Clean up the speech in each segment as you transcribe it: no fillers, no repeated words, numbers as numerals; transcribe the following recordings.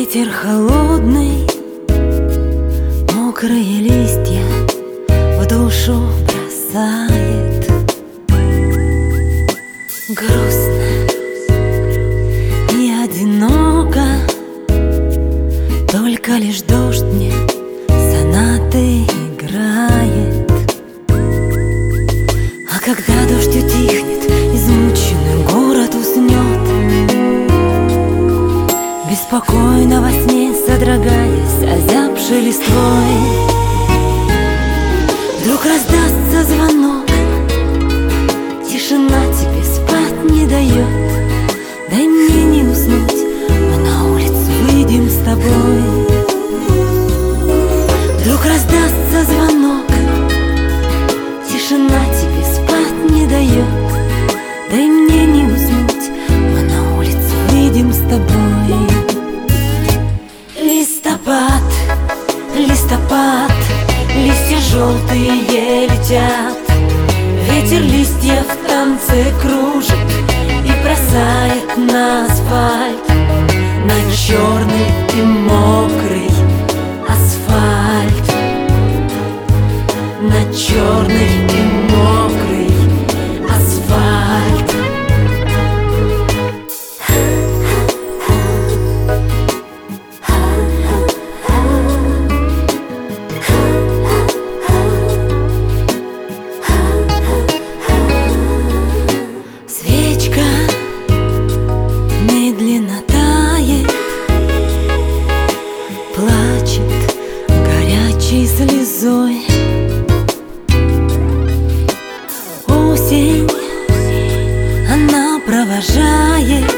Ветер холодный, мокрые листья в душу бросает. Грустно и одиноко, только лишь дождь мне сонаты играет. А когда дождь утихнет, измученный город уснет, беспокойно во сне содрогаясь озябшей листвой. Вдруг раздастся звонок, тишина тебе спать не дает. Дай мне не уснуть, мы на улицу выйдем с тобой. Вдруг раздастся звонок, тишина тебе спать не дает. Дай мне не уснуть, мы на улицу выйдем с тобой. Листопад, листопад, листья желтые летят, ветер листья в танце кружит и бросает на асфальт, на черный и мокрый асфальт, на черный и мокрый асфальт. Свечка медленно тает, плачет горячей слезой. Осень она провожает,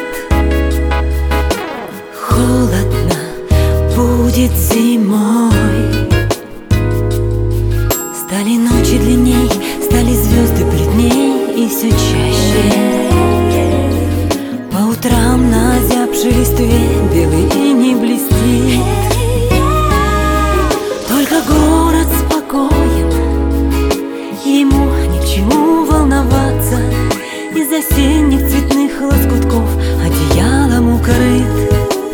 холодно будет зимой. Стали ночи длинней, стали звезды бледней и все чаще. По утрам на озябшей листве белый иней блестит. Только город спокоен, ему ни к чему волноваться. Из осенних цветных лоскутков одеялом укрыт.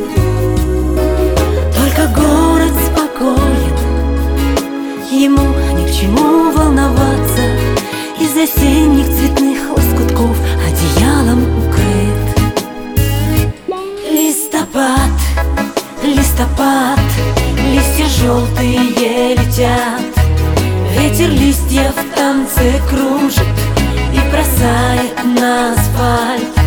Только город спокоен, ему ни к чему волноваться. Из осенних цветных лоскутков одеялом укрыт. Листопад, листопад, листья желтые летят, ветер листья в танце кружит и бросает на асфальт,